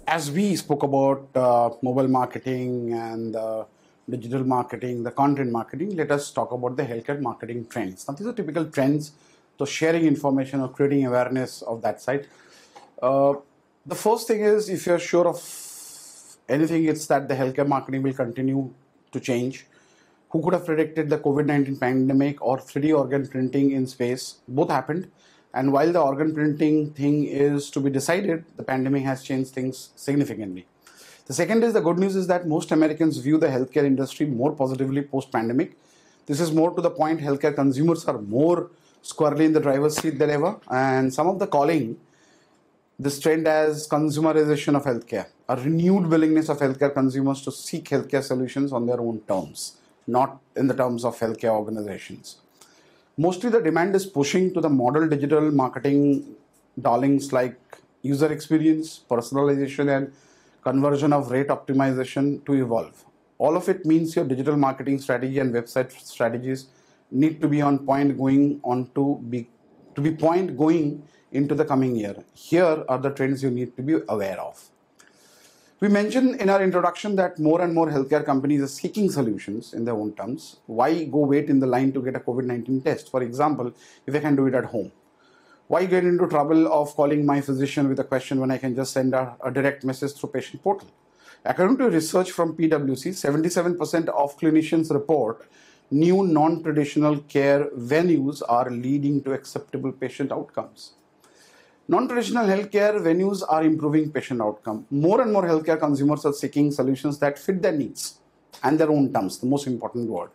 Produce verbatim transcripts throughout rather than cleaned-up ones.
as we spoke about uh, mobile marketing and uh, digital marketing, the content marketing, let us talk about the healthcare marketing trends. Now, these are typical trends, so sharing information or creating awareness of that side. Uh, the first thing is, if you're sure of anything, it's that the healthcare marketing will continue to change. Who could have predicted the COVID nineteen pandemic or three D organ printing in space? Both happened. And while the organ printing thing is to be decided, the pandemic has changed things significantly. The second is, the good news is that most Americans view the healthcare industry more positively post-pandemic. This is more to the point, healthcare consumers are more squarely in the driver's seat than ever. And some of the calling this trend as consumerization of healthcare, a renewed willingness of healthcare consumers to seek healthcare solutions on their own terms, not in the terms of healthcare organizations. Mostly the demand is pushing to the model digital marketing darlings like user experience, personalization, and conversion of rate optimization to evolve. All of it means your digital marketing strategy and website strategies need to be on point going on to be to be point going into the coming year. Here are the trends you need to be aware of. We mentioned in our introduction that more and more healthcare companies are seeking solutions in their own terms. Why go wait in the line to get a COVID nineteen test? For example, if I can do it at home. Why get into trouble of calling my physician with a question when I can just send a, a direct message through patient portal? According to research from P W C, seventy-seven percent of clinicians report new non-traditional care venues are leading to acceptable patient outcomes. Non-traditional healthcare venues are improving patient outcome. More and more healthcare consumers are seeking solutions that fit their needs and their own terms, the most important word.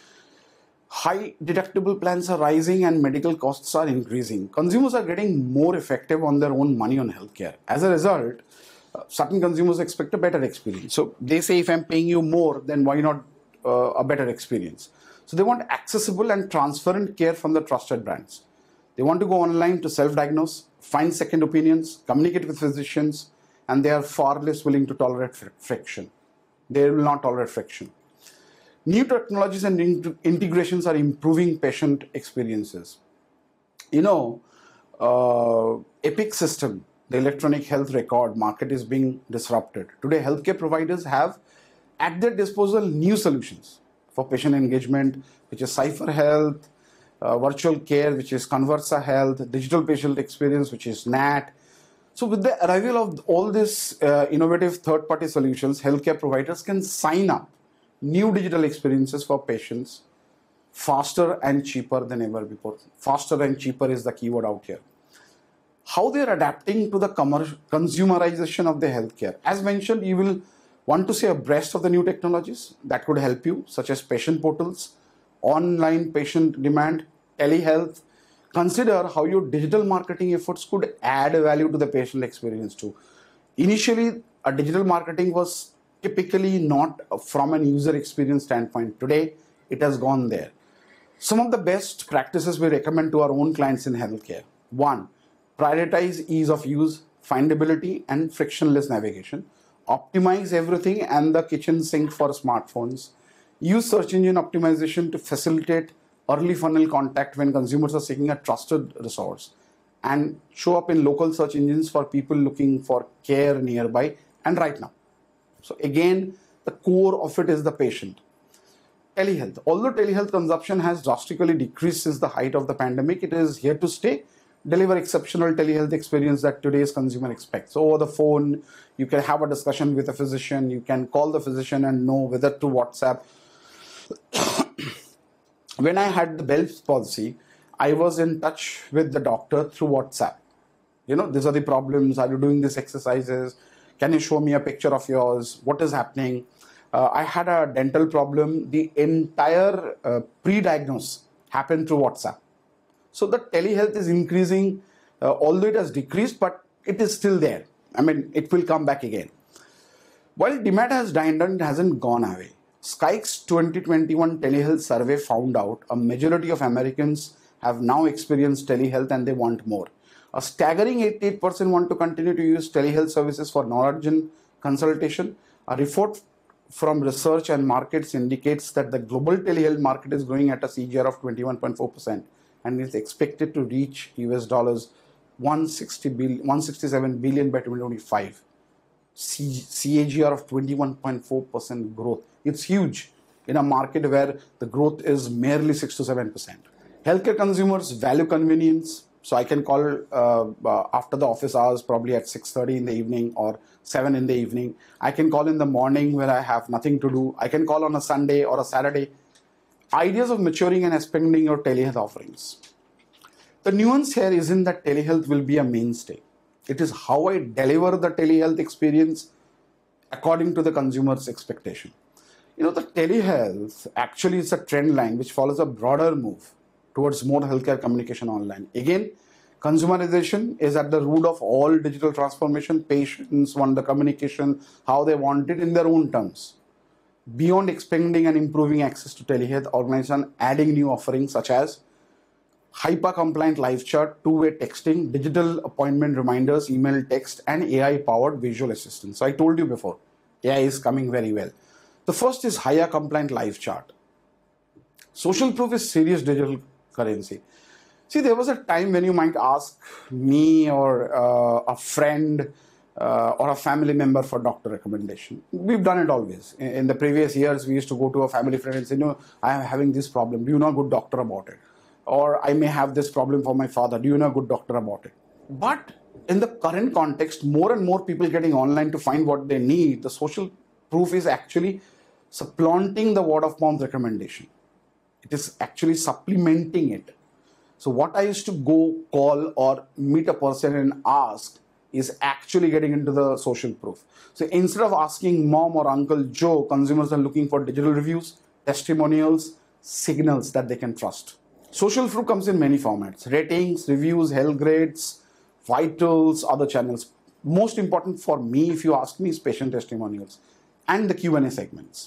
High deductible plans are rising and medical costs are increasing. Consumers are getting more effective on their own money on healthcare. As a result, uh, certain consumers expect a better experience. So they say, if I'm paying you more, then why not uh, a better experience? So they want accessible and transparent care from the trusted brands. They want to go online to self-diagnose, find second opinions, communicate with physicians, and they are far less willing to tolerate fr friction. They will not tolerate friction. New technologies and in integrations are improving patient experiences. You know, uh, Epic system, the electronic health record market is being disrupted. Today, healthcare providers have at their disposal new solutions for patient engagement, which is Cypher Health, Uh, virtual care, which is Conversa Health, digital patient experience, which is N A T. So with the arrival of all these uh, innovative third-party solutions, healthcare providers can sign up new digital experiences for patients faster and cheaper than ever before. Faster and cheaper is the keyword out here. How they are adapting to the consumerization of the healthcare. As mentioned, you will want to stay abreast of the new technologies that could help you, such as patient portals, online patient demand, telehealth. Consider how your digital marketing efforts could add value to the patient experience too. Initially, a digital marketing was typically not from an user experience standpoint. Today, it has gone there. Some of the best practices we recommend to our own clients in healthcare. One, prioritize ease of use, findability, and frictionless navigation. Optimize everything and the kitchen sink for smartphones. Use search engine optimization to facilitate early funnel contact when consumers are seeking a trusted resource, and show up in local search engines for people looking for care nearby and right now. So again, the core of it is the patient. Telehealth. Although telehealth consumption has drastically decreased since the height of the pandemic, it is here to stay. Deliver exceptional telehealth experience that today's consumer expects. So over the phone, you can have a discussion with a physician, you can call the physician and know whether through WhatsApp. When I had the Bell's palsy, I was in touch with the doctor through WhatsApp. You know, these are the problems. Are you doing these exercises? Can you show me a picture of yours? What is happening? Uh, I had a dental problem. The entire uh, pre-diagnose happened through WhatsApp. So the telehealth is increasing, uh, although it has decreased, but it is still there. I mean, it will come back again. While demand has died down, it hasn't gone away. Skyk's twenty twenty-one telehealth survey found out a majority of Americans have now experienced telehealth and they want more. A staggering eighty-eight percent want to continue to use telehealth services for non-urgent consultation. A report from research and markets indicates that the global telehealth market is growing at a C A G R of twenty-one point four percent and is expected to reach U S dollars one hundred sixty billion, one hundred sixty-seven billion by twenty twenty-five. C A G R of twenty-one point four percent growth. It's huge in a market where the growth is merely six to seven percent. Healthcare consumers value convenience. So I can call uh, uh, after the office hours, probably at six thirty in the evening or seven in the evening. I can call in the morning where I have nothing to do. I can call on a Sunday or a Saturday. Ideas of maturing and expanding your telehealth offerings. The nuance here isn't that telehealth will be a mainstay. It is how I deliver the telehealth experience according to the consumer's expectation. You know, the telehealth actually is a trend line which follows a broader move towards more healthcare communication online. Again, consumerization is at the root of all digital transformation. Patients want the communication how they want it in their own terms. Beyond expanding and improving access to telehealth, organizations adding new offerings such as hyper-compliant live chat, two-way texting, digital appointment reminders, email, text, and A I-powered visual assistance. So I told you before, A I is coming very well. The first is hyper-compliant live chat. Social proof is serious digital currency. See, there was a time when you might ask me or uh, a friend uh, or a family member for doctor recommendation. We've done it always. In, in the previous years, we used to go to a family friend and say, no, I am having this problem. Do you know a good doctor about it? Or I may have this problem for my father. Do you know a good doctor about it? But in the current context, more and more people getting online to find what they need. The social proof is actually supplanting the word of mouth recommendation. It is actually supplementing it. So what I used to go call or meet a person and ask is actually getting into the social proof. So instead of asking mom or uncle Joe, consumers are looking for digital reviews, testimonials, signals that they can trust. Social proof comes in many formats: ratings, reviews, health grades, vitals, other channels. Most important for me, if you ask me, is patient testimonials and the Q and A segments.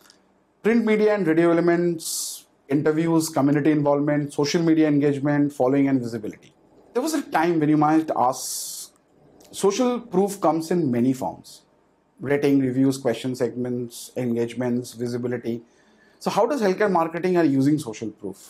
Print media and radio elements, interviews, community involvement, social media engagement, following and visibility. There was a time when you might ask, social proof comes in many forms: rating, reviews, question segments, engagements, visibility. So how does healthcare marketing are using social proof?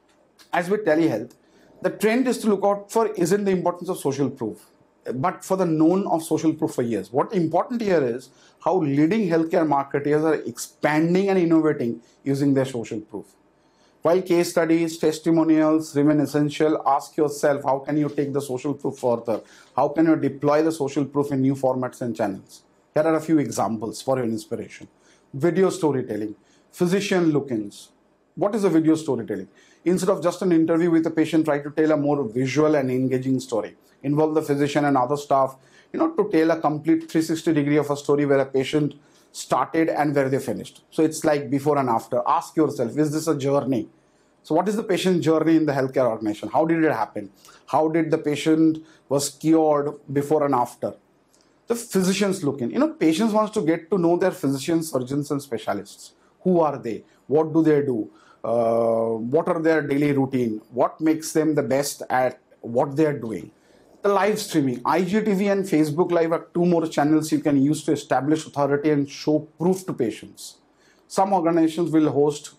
As with telehealth, the trend is to look out for isn't the importance of social proof, but for the known of social proof for years. What's important here is how leading healthcare marketers are expanding and innovating using their social proof. While case studies, testimonials remain essential, ask yourself, how can you take the social proof further? How can you deploy the social proof in new formats and channels? Here are a few examples for your inspiration. Video storytelling, physician look-ins. What is a video storytelling? Instead of just an interview with a patient, try to tell a more visual and engaging story. Involve the physician and other staff, you know, to tell a complete three sixty degree of a story where a patient started and where they finished. So it's like before and after. Ask yourself, is this a journey? So what is the patient journey in the healthcare organization? How did it happen? How did the patient was cured before and after? The physicians look in. You know, patients wants to get to know their physicians, surgeons, and specialists. Who are they? What do they do? Uh, what are their daily routine? What makes them the best at what they are doing? The live streaming. I G T V and Facebook Live are two more channels you can use to establish authority and show proof to patients. Some organizations will host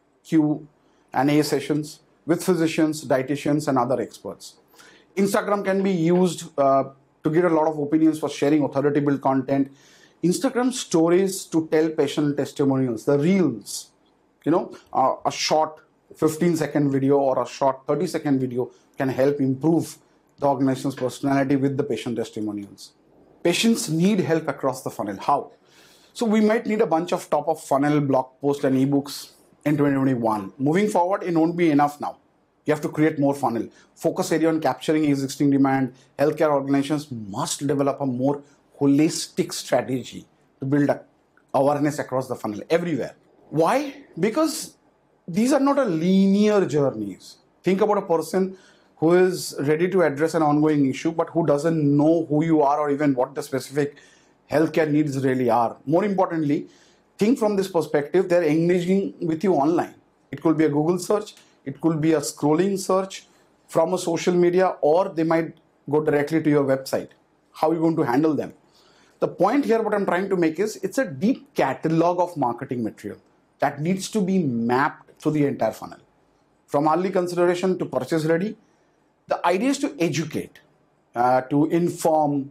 Q and A sessions with physicians, dietitians, and other experts. Instagram can be used uh, to get a lot of opinions for sharing authority-built content. Instagram stories to tell patient testimonials, the reels. You know, uh, a short fifteen second video or a short thirty second video can help improve the organization's personality with the patient testimonials. Patients need help across the funnel. How? So we might need a bunch of top of funnel blog posts and ebooks in twenty twenty-one. Moving forward, it won't be enough now. You have to create more funnel. Focus area on capturing existing demand. Healthcare organizations must develop a more holistic strategy to build a awareness across the funnel everywhere. Why? Because these are not a linear journeys. Think about a person who is ready to address an ongoing issue, but who doesn't know who you are or even what the specific healthcare needs really are. More importantly, think from this perspective, they're engaging with you online. It could be a Google search, it could be a scrolling search from a social media, or they might go directly to your website. How are you going to handle them? The point here, what I'm trying to make is, it's a deep catalog of marketing material that needs to be mapped through the entire funnel. From early consideration to purchase ready, the idea is to educate, uh, to inform,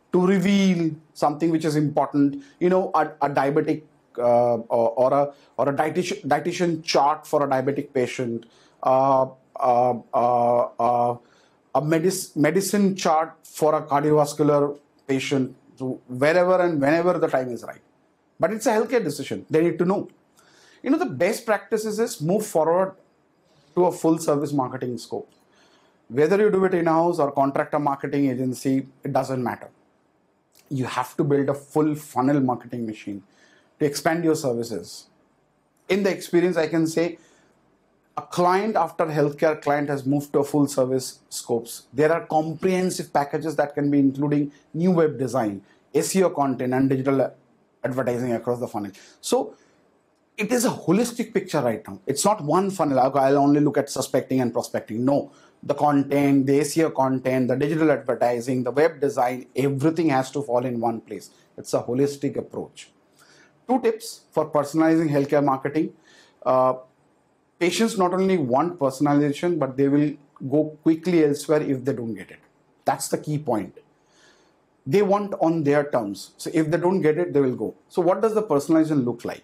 to reveal something which is important, you know, a, a diabetic uh, or, or a or a dietitian, dietitian chart for a diabetic patient, uh, uh, uh, uh, a medic- medicine chart for a cardiovascular patient, so wherever and whenever the time is right. But it's a healthcare decision. They need to know. You know, the best practices is move forward to a full service marketing scope. Whether you do it in-house or contract a marketing agency, it doesn't matter. You have to build a full funnel marketing machine to expand your services. In the experience, I can say a client after healthcare client has moved to a full service scopes. There are comprehensive packages that can be including new web design, S E O content, and digital advertising across the funnel. So it is a holistic picture right now. It's not one funnel. I'll only look at suspecting and prospecting. No, the content, the S E O content, the digital advertising, the web design, everything has to fall in one place. It's a holistic approach. Two tips for personalizing healthcare marketing. Uh, patients not only want personalization, but they will go quickly elsewhere if they don't get it. That's the key point. They want on their terms. So if they don't get it, they will go. So what does the personalization look like?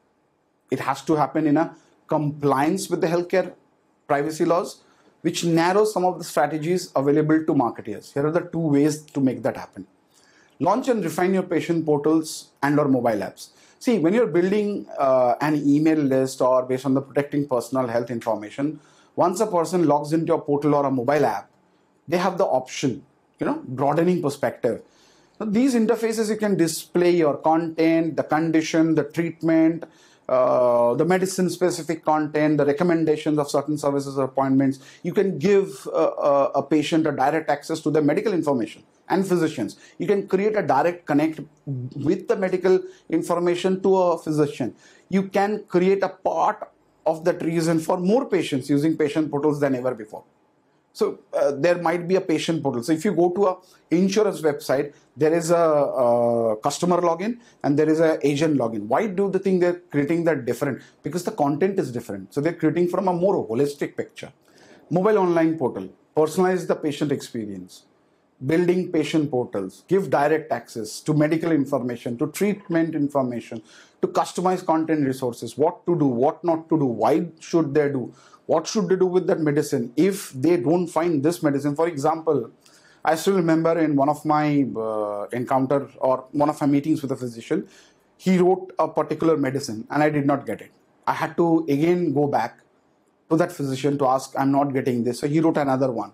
It has to happen in a compliance with the healthcare privacy laws, which narrows some of the strategies available to marketers. Here are the two ways to make that happen. Launch and refine your patient portals and or mobile apps. See, when you're building uh, an email list or based on the protecting personal health information, once a person logs into a portal or a mobile app, they have the option, you know, broadening perspective. So these interfaces, you can display your content, the condition, the treatment, uh, the medicine specific content, the recommendations of certain services or appointments. You can give uh, a, a patient a direct access to the medical information and physicians. You can create a direct connect with the medical information to a physician. You can create a part of that reason for more patients using patient portals than ever before. So uh, there might be a patient portal. So if you go to a insurance website, there is a, a customer login and there is an agent login. Why do they think they're creating that different? Because the content is different. So they're creating from a more holistic picture. Mobile online portal, personalize the patient experience. Building patient portals, give direct access to medical information, to treatment information, to customize content resources, what to do, what not to do, why should they do, what should they do with that medicine if they don't find this medicine. For example, I still remember in one of my uh, encounter or one of my meetings with a physician, he wrote a particular medicine and I did not get it. I had to again go back to that physician to ask, I'm not getting this. So he wrote another one.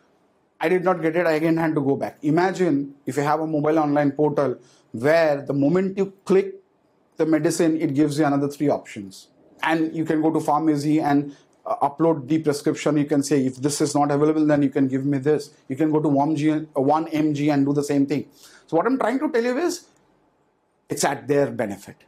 I did not get it, I again had to go back. Imagine if you have a mobile online portal where the moment you click the medicine, it gives you another three options. And you can go to pharmacy and uh, upload the prescription. You can say, if this is not available, then you can give me this. You can go to one M G and do the same thing. So what I'm trying to tell you is, it's at their benefit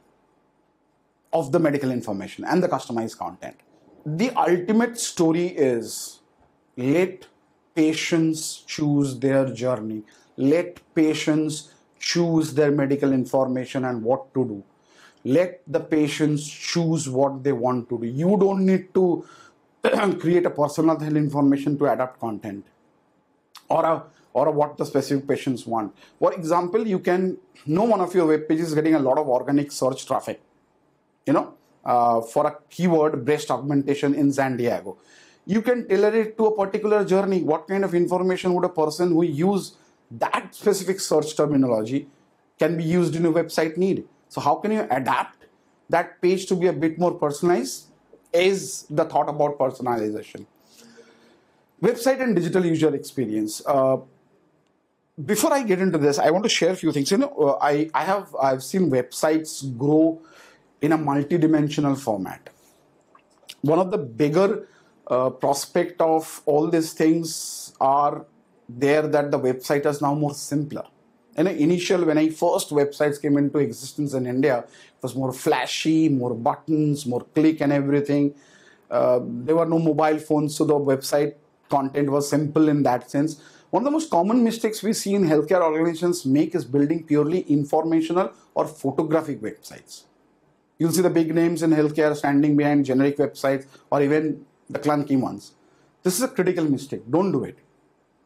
of the medical information and the customized content. The ultimate story is, let patients choose their journey. Let patients choose their medical information and what to do. Let the patients choose what they want to do. You don't need to create a personal health information to adapt content or a, or a what the specific patients want. For example, you can know one of your web pages is getting a lot of organic search traffic, you know, uh, for a keyword breast augmentation in San Diego. You can tailor it to a particular journey. What kind of information would a person who use that specific search terminology can be used in a website need? So how can you adapt that page to be a bit more personalized is the thought about personalization. Website and digital user experience. Uh, before I get into this, I want to share a few things. You know, uh, I, I have I've seen websites grow in a multi-dimensional format. One of the bigger Uh, prospect of all these things are there that the website is now more simpler. And initial, when I first websites came into existence in India, it was more flashy, more buttons, more click and everything. Uh, there were no mobile phones, so the website content was simple in that sense. One of the most common mistakes we see in healthcare organizations make is building purely informational or photographic websites. You'll see the big names in healthcare standing behind generic websites or even the clunky ones. This is a critical mistake. Don't do it.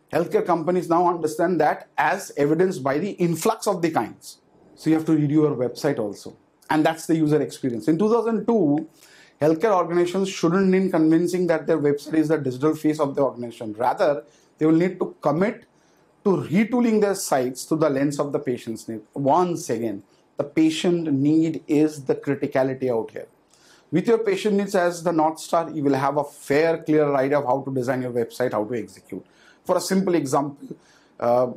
Healthcare companies now understand that, as evidenced by the influx of the kinds. So you have to redo your website also. And that's the user experience. In two thousand two, healthcare organizations shouldn't need convincing that their website is the digital face of the organization. Rather, they will need to commit to retooling their sites through the lens of the patient's need. Once again, the patient need is the criticality out here. With your patient needs as the North Star, you will have a fair, clear idea of how to design your website, how to execute. For a simple example, uh,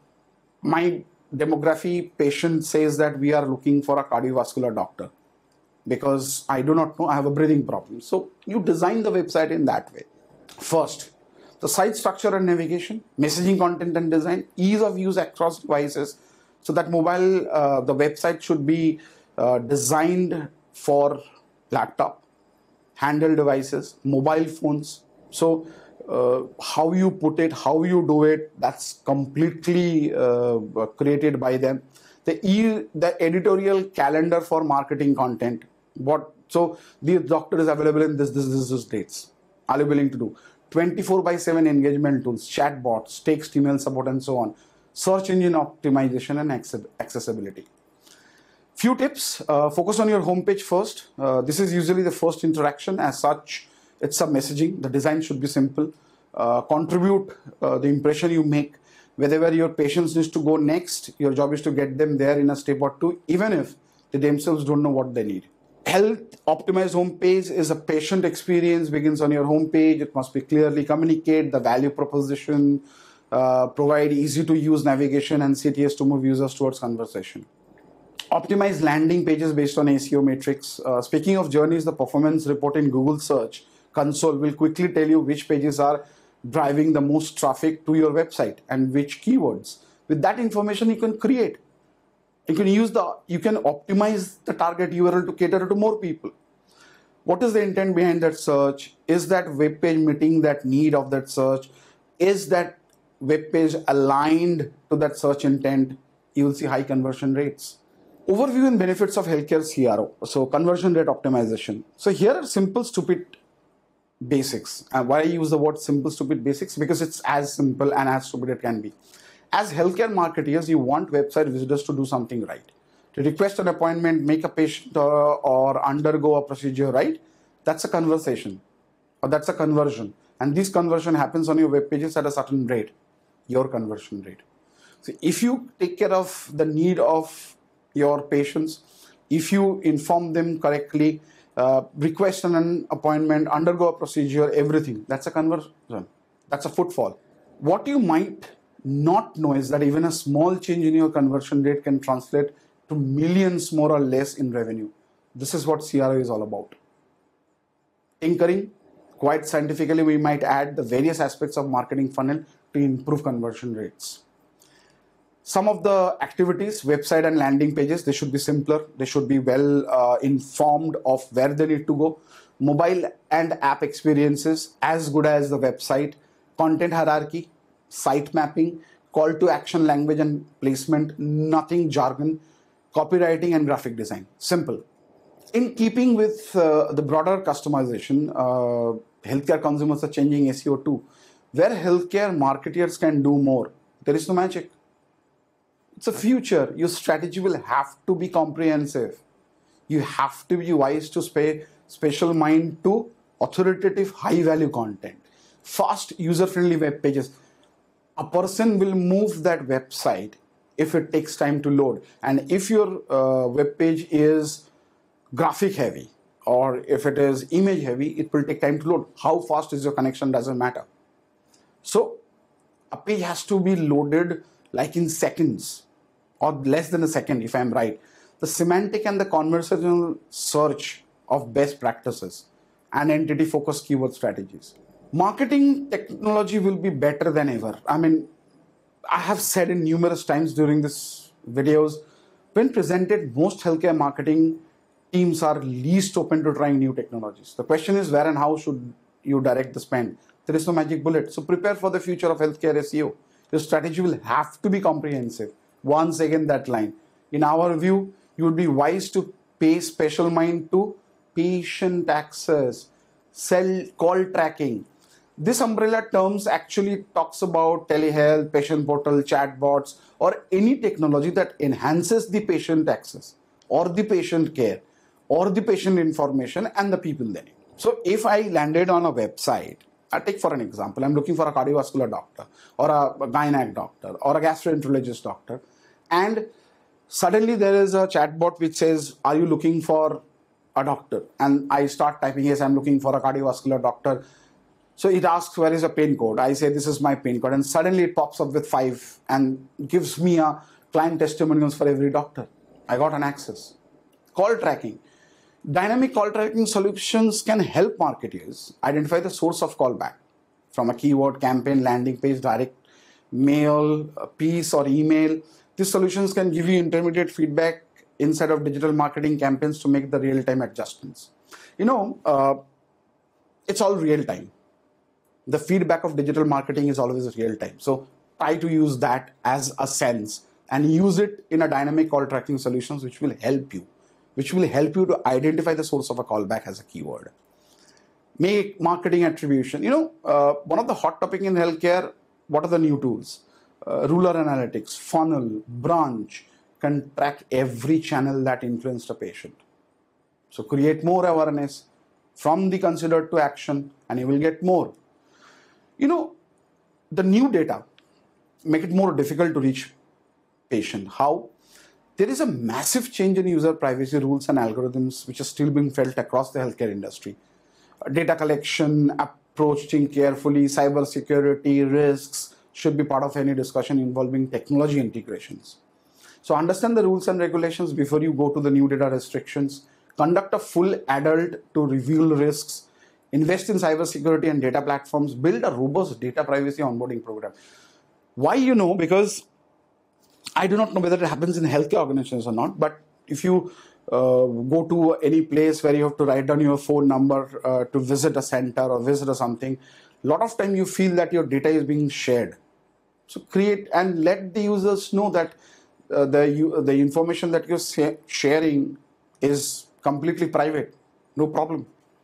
my demography patient says that we are looking for a cardiovascular doctor because I do not know, I have a breathing problem. So you design the website in that way. First, the site structure and navigation, messaging, content and design, ease of use across devices. So that mobile, uh, the website should be uh, designed for laptop, handheld devices, mobile phones. So uh, how you put it, how you do it, that's completely uh, created by them. The, e the editorial calendar for marketing content. What so the doctor is available in this, this, this, this dates. Are you willing to do? twenty-four by seven engagement tools, chatbots, text, email support, and so on. Search engine optimization and accessibility. Few tips. Uh, focus on your homepage first. Uh, this is usually the first interaction. As such, it's a messaging. The design should be simple. Uh, contribute uh, the impression you make. Wherever your patients needs to go next, your job is to get them there in a step or two, even if they themselves don't know what they need. Health optimized homepage is a patient experience, begins on your homepage. It must be clearly communicate the value proposition, uh, provide easy to use navigation and C T S to move users towards conversation. Optimize landing pages based on S E O metrics. Uh, speaking of journeys, the performance report in Google Search Console will quickly tell you which pages are driving the most traffic to your website and which keywords. With that information, you can create. You can use the, you can optimize the target U R L to cater to more people. What is the intent behind that search? Is that web page meeting that need of that search? Is that web page aligned to that search intent? You will see high conversion rates. Overview and benefits of healthcare C R O. So conversion rate optimization. So here are simple, stupid basics. And why I use the word simple, stupid basics? Because it's as simple and as stupid it can be. As healthcare marketers, you want website visitors to do something right. To request an appointment, make a patient uh, or undergo a procedure right, that's a conversation or that's a conversion. And this conversion happens on your web pages at a certain rate, your conversion rate. So if you take care of the need of your patients, if you inform them correctly, uh, request an appointment, undergo a procedure, everything, that's a conversion. That's a footfall. What you might not know is that even a small change in your conversion rate can translate to millions more or less in revenue. This is what C R O is all about. Tinkering, quite scientifically, we might add the various aspects of marketing funnel to improve conversion rates. Some of the activities, website and landing pages, they should be simpler. They should be well uh, informed of where they need to go. Mobile and app experiences as good as the website. Content hierarchy, site mapping, call to action language and placement, nothing jargon, copywriting and graphic design. Simple. In keeping with uh, the broader customization, uh, healthcare consumers are changing S E O too. Where healthcare marketers can do more, there is no magic. It's a future. Your strategy will have to be comprehensive. You have to be wise to pay special mind to authoritative, high-value content, fast, user-friendly web pages. A person will move that website if it takes time to load. And if your uh, web page is graphic heavy or if it is image heavy, it will take time to load. How fast is your connection doesn't matter. So a page has to be loaded like in seconds or less than a second if I'm right. The semantic and the conversational search of best practices and entity focused keyword strategies. Marketing technology will be better than ever. I mean, I have said in numerous times during this videos, when presented, most healthcare marketing teams are least open to trying new technologies. The question is where and how should you direct the spend? There is no magic bullet. So prepare for the future of healthcare S E O. Your strategy will have to be comprehensive. Once again, that line. In our view, you would be wise to pay special mind to patient access, cell call tracking, This umbrella terms actually talks about telehealth, patient portal, chatbots, or any technology that enhances the patient access or the patient care or the patient information and the people there. So if I landed on a website, I take for an example, I'm looking for a cardiovascular doctor or a, a gynec doctor or a gastroenterologist doctor, and suddenly there is a chatbot which says, are you looking for a doctor? And I start typing, yes, I'm looking for a cardiovascular doctor. So it asks, where is a pin code? I say, this is my pin code. And suddenly it pops up with five and gives me a client testimonials for every doctor. I got an access. Call tracking. Dynamic call tracking solutions can help marketers identify the source of callback from a keyword, campaign, landing page, direct mail, piece, or email. These solutions can give you intermediate feedback inside of digital marketing campaigns to make the real-time adjustments. You know, uh, it's all real-time. The feedback of digital marketing is always real-time. So try to use that as a sense and use it in a dynamic call tracking solutions, which will help you, which will help you to identify the source of a callback as a keyword. Make marketing attribution. You know, uh, one of the hot topic in healthcare, what are the new tools? Uh, ruler analytics, funnel, branch can track every channel that influenced a patient. So create more awareness from the considered to action and you will get more. You know, the new data make it more difficult to reach patient. How? There is a massive change in user privacy rules and algorithms which are still being felt across the healthcare industry. Data collection, approaching carefully, cybersecurity risks should be part of any discussion involving technology integrations. So understand the rules and regulations before you go to the new data restrictions. Conduct a full adult to reveal risks. Invest in cybersecurity and data platforms. Build a robust data privacy onboarding program. Why, you know, because I do not know whether it happens in healthcare organizations or not, but if you uh, go to any place where you have to write down your phone number uh, to visit a center or visit or something, a lot of time you feel that your data is being shared. So create and let the users know that uh, the, the information that you're sharing is completely private. No problem.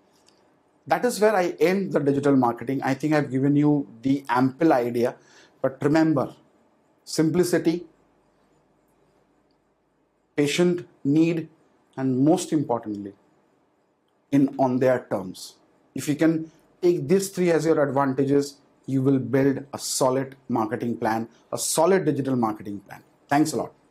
That is where I end the digital marketing. I think I've given you the ample idea, but remember, simplicity, patient need, and most importantly, in on their terms. If you can take these three as your advantages, you will build a solid marketing plan, a solid digital marketing plan. Thanks a lot.